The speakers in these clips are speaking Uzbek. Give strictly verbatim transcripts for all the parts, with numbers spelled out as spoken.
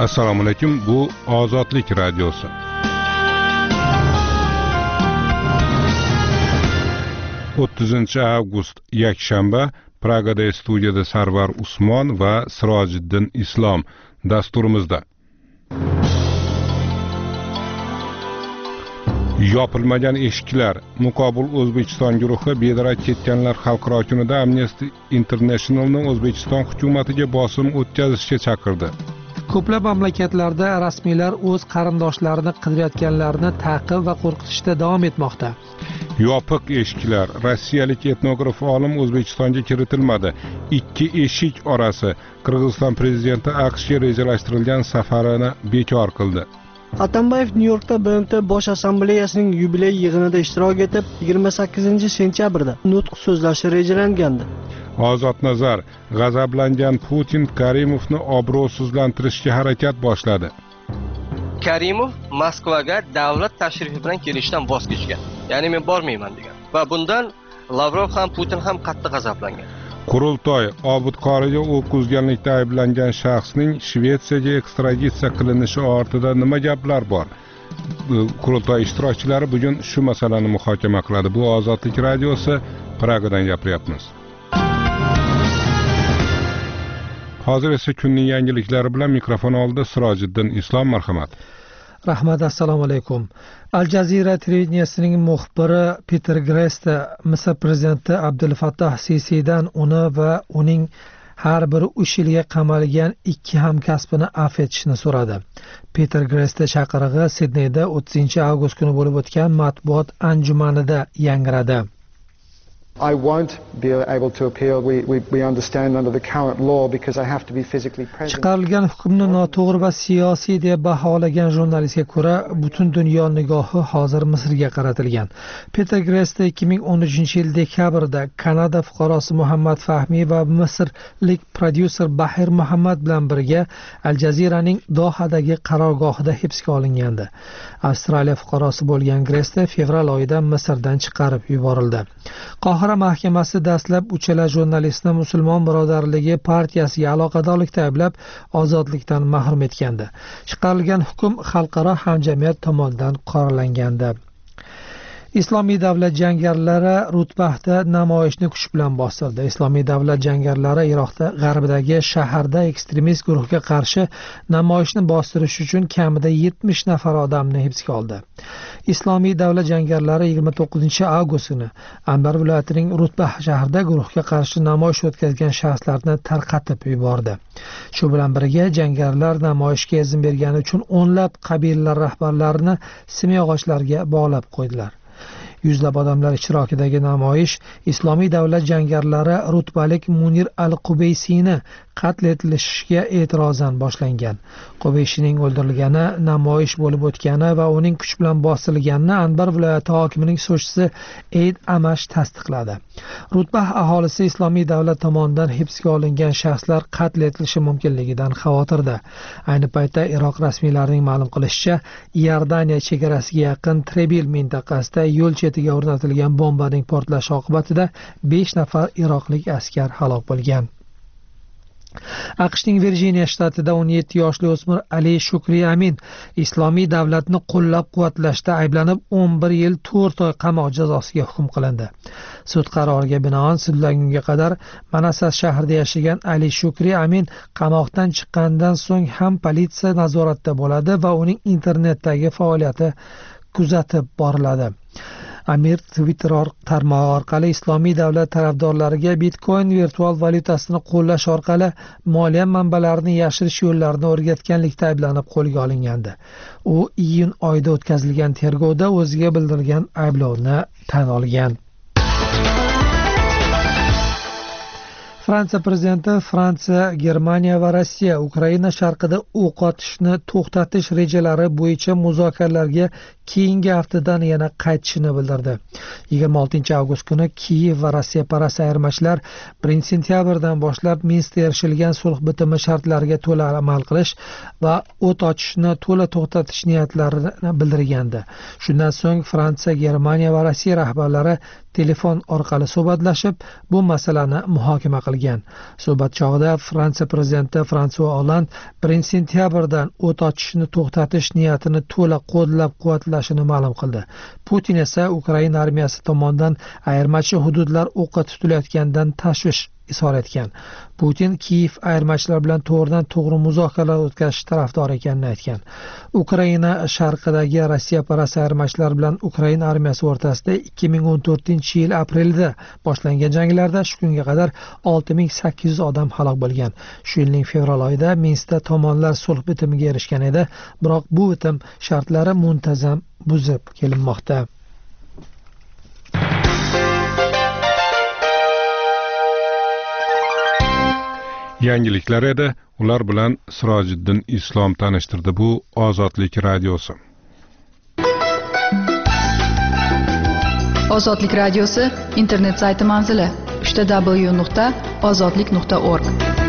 Assalomu alaykum, bu Ozodlik radiosi. o'ttizinchi avgust yakshanba, Pragada studiyada Sarvar Usmon va Sirojiddin Islom dasturimizda. Yopilmagan eshiklar. Muqobil O'zbekiston guruhi bedarak ketganlar xalqaro kunida Amnesty Internationalning O'zbekiston hukumatiga bosim o'tkazishga chaqirdi. Ko'plab mamlakatlarda rasmiylar o'z qarindoshlarini qidirayotganlarni ta'qib va qo'rqitishda davom etmoqda. Yopiq eshiklar. Rossiyalik etnograf olim O'zbekistonga kiritilmadi. Ikki eshik orasi. Qirg'iziston prezidenti AQShga rejalashtirilgan safarini bekor qildi. Atambayev Nyu-Yorkda B M T Bosh Assambleyasining yubiley yig'inida ishtirok etib, yigirma sakkizinchi sentyabrda nutq so'zlashi rejalangandi. Ozod nazar. G'azablangan Putin Karimovni obro'sizlantirishga harakat boshladi. Karimov Moskvaga davlat tashrifi bilan kelishdan voz kechgan. Ya'ni men bormayman degan. Va bundan Lavrov ham Putin ham qattiq g'azablangan. Qurultoy Obid Qoriga o'q uzganlikda ayblangan shaxsning Shvetsiyaga ekstraditsiya qilinishi ortida nima gaplar bor? Qurultoy ishtirokchilari bugun shu masalani muhokama qiladi. Bu Ozodlik radiosi, Pragadan gapiryapmiz. Hozir esa kunning yangiliklari bilan mikrofon oldida Sirojiddin Islom, marhamat. Rahmat, assalomu alaykum. Al Jazeera televideniyasining muxbiri Peter Greste Misr prezidenti Abdul Fattah Sisidan uni va uning har biri uch yilga qamalgan ikki hamkasbini afv etishni so'radi. Peter Greste chaqirig'i Sidneyda o'ttizinchi avgust kuni bo'lib o'tgan matbuot anjumanida yangradi. I won't be able to appeal. We, we, we understand under the current law because I have to be physically present. Chiqarilgan hukmni noto'g'ri va siyosiy deb baholagan jurnalistga ko'ra, butun dunyo nigohi hozir Misrga qaratilgan. Peter Greste ikki ming o'n uchinchi yil dekabrda Kanada fuqarosi Muhammad Fahmi va misrlik prodyuser Bahir Muhammad bilan birga Al Jazeeraning Dohadagi qarorgohida hibsga olingandi. Avstraliya fuqarosi bo'lgan Greste fevral oyida Misrdan chiqarib yuborildi. Qohira mahkamasi dastlab uchala jurnalistni Musulmon birodarligi partiyasiga aloqadorlikda ayblab, ozodlikdan mahrum etgandi. Chiqarilgan hukm xalqaro hamjamiyat tomonidan qoralangandi. Islomiy davlat jangarilari Rutbahda namoyishni kuch bilan bostirdi. Islomiy davlat jangarilari Iroqda g'arbidagi shaharda ekstremist guruhga qarshi namoyishni bostirish uchun kamida yetmish nafar odamni hibsga oldi. Islomiy davlat jangarilari yigirma to'qqizinchi avgust kuni Anbar viloyatining Rutbah shahrida guruhga qarshi namoyish o'tkazgan shaxslarni tarqatib yubordi. Shu bilan birga jangarilar namoyishga izn bergani uchun o'nlab qabilalar rahbarlarini simyog'ochlarga bog'lab qo'ydilar. Yuzlab odamlar ishtirokidagi namoyish Islomiy davlat jangarilari rutbalik Munir al-Qubaysiyni qatl etilishiga e'tirozan boshlangan. Qubaysiyning o'ldirilgani, namoyish bo'lib o'tgani va uning kuch bilan bostirilganini Anbar viloyati hokimining so'zchisi Eid Amash tasdiqladi. Rutbah aholisi Islomiy davlat tomonidan hibsga olingan shaxslar qatl etilishi mumkinligidan xavotirda. Ayni paytda Iroq rasmiylarining ma'lum qilishicha, Iordaniya chegarasiga yaqin Trebil mintaqasida yo'l chetiga o'rnatilgan bombaning portlashi oqibatida besh nafar iroqlik askar halok bo'lgan. AQShning Virjiniya shtatida o'n yetti yoshli o'smir Ali Shukri Amin Islomiy davlatni qo'llab-quvvatlashda ayblanib o'n bir yil to'rt oy qamoq jazosiga hukm qilindi. Sud qaroriga binoan sudlangunga qadar Manassas shahrida yashagan Ali Shukri Amin qamoqdan chiqqanidan so'ng ham politsiya nazoratida bo'ladi va uning internetdagi faoliyati kuzatib boriladi. Amir Twitter tarmog'i orqali Islomiy davlat tarafdorlariga Bitcoin virtual valyutasini qo'llash orqali moliya manbalarini yashirish yo'llarini o'rgatganlikda ayblanib qo'lga olingandi. U iyun oyida o'tkazilgan tergovda o'ziga bildirilgan ayblovni tan olgan. Fransiya prezidenti Fransiya, Germaniya va Rossiya Ukraina sharqida o'q otishni to'xtatish rejalari bo'yicha muzokaralarga keyingi haftadan yana qaytishini bildirdi. yigirma oltinchi avgust kuni Kiyev va Rossiya parast ayirmachilar birinchi sentyabrdan boshlab Minskda erishilgan sulh bitimi shartlariga to'la amal qilish va o't ochishni to'la to'xtatish niyatlarini bildirgandi. Shundan so'ng Fransiya, Germaniya va Rossiya rahbarlari telefon orqali suhbatlashib, bu masalani muhokama qilgan. Suhbat chog'ida Fransiya prezidenti François Hollande birinchi sentyabrdan o't ochishni to'xtatish niyatini to'la qo'llab-quvvatlashini ma'lum qildi. Putin esa Ukraina armiyasi tomonidan ayirmachi hududlar o'qqa tutilayotganidan tashvish izhor etgan. Putin Kiyev ayirmachilar bilan to'g'ridan to'g'ri muzokaralar o'tkazish tarafdori ekanini aytgan. Ukraina sharqidagi Rossiya parast ayirmachilar bilan Ukraina armiyasi o'rtasida ikki ming o'n to'rtinchi yil aprelda boshlangan janglarda shu kunga qadar olti ming sakkiz yuz odam halok bo'lgan. Shu yilning fevral oyida Minskda tomonlar sulh bitimiga erishgan edi, biroq bu bitim shartlari muntazam buzib kelinmoqda. Yangiliklar edi, ular bilan Sirojiddin Islom tanishtirdi. Bu Ozodlik radiosi. Ozodlik radiosi internet sayti manzili w w w nuqta ozodlik nuqta org.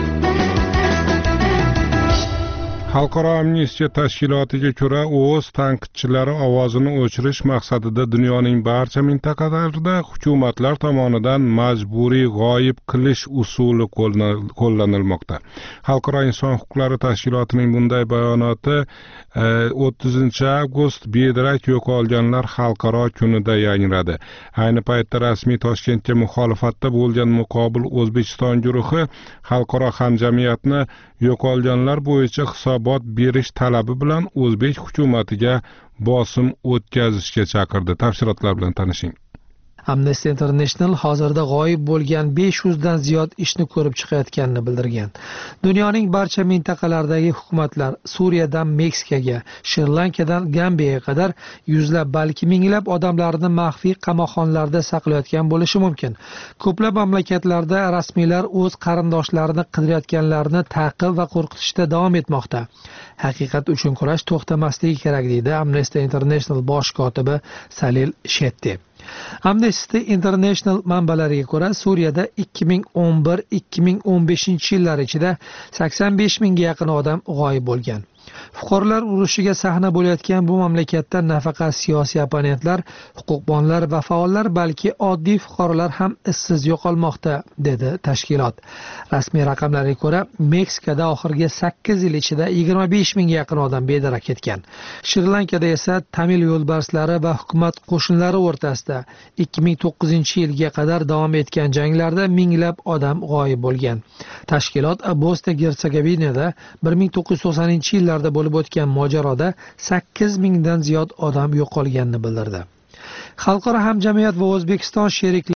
Xalqaro amnistiya tashkilotiga ko'ra, o'z tanqidchilari ovozini o'chirish maqsadida dunyoning barcha mintaqalarida hukumatlar tomonidan majburiy g'oyib qilish usuli qo'llanilmoqda. Xalqaro inson huquqlari tashkilotining bunday bayonoti o'ttizinchi avgust bedarak yo'qolganlar xalqaro kunida yangradi. Ayni paytda rasmiy Toshkentga muxolifatda bo'lgan muqobil O'zbekiston guruhi xalqaro hamjamiyatni yo'qolganlar bo'yicha hisobot berish talabi bilan O'zbek hukumatiga bosim o'tkazishga chaqirdi. Tafsilotlar bilan tanishing. Amnesty International hozirda g'oyib bo'lgan besh yuz dan ziyod ishni ko'rib chiqayotganini bildirgan. Dunyoning barcha mintaqalaridagi hukumatlar Suriyadan Meksikaga, Shri-Lankadan Gambiyaga qadar yuzlab, balki minglab odamlarni maxfiy qamoqxonalarda saqlayotgan bo'lishi mumkin. Ko'plab mamlakatlarda rasmiylar o'z qarindoshlarini qidirayotganlarni ta'qib va qo'rqitishda davom etmoqda. Haqiqat uchun kurash to'xtamasligi kerak, deydi Amnesty International bosh kotibi Salil Shetty. Amnesty International manbalariga ko'ra, Suriyada ikki ming o'n bir ikki ming o'n beshinchi yillar ichida sakson besh mingga yaqin odam g'oyib bo'lgan. Fuqarolar urushiga sahna bo'layotgan bu mamlakatda nafaqat siyosiy opponentlar, huquqbonlar va faollar, balki oddiy fuqarolar ham izsiz yo'qolmoqda, dedi tashkilot. Rasmiy raqamlarga ko'ra, Meksikada oxirgi sakkiz yil ichida yigirma besh mingga yaqin odam bedarak ketgan. Shri-Lankada esa Tamil yo'lbarslari va hukumat qo'shinlari o'rtasida ikki ming to'qqizinchi yilga qadar davom etgan janglarda minglab odam g'oyib bo'lgan. Tashkilot Bosniya-Gersegovinada bir ming to'qqiz yuz to'qsoninchi yillarda bo'lib o'tgan mojaroda sakkiz mingdan ziyod odam yo'qolganini bildirdi. Xalqaro hamjamiyat va O'zbekiston sheriklar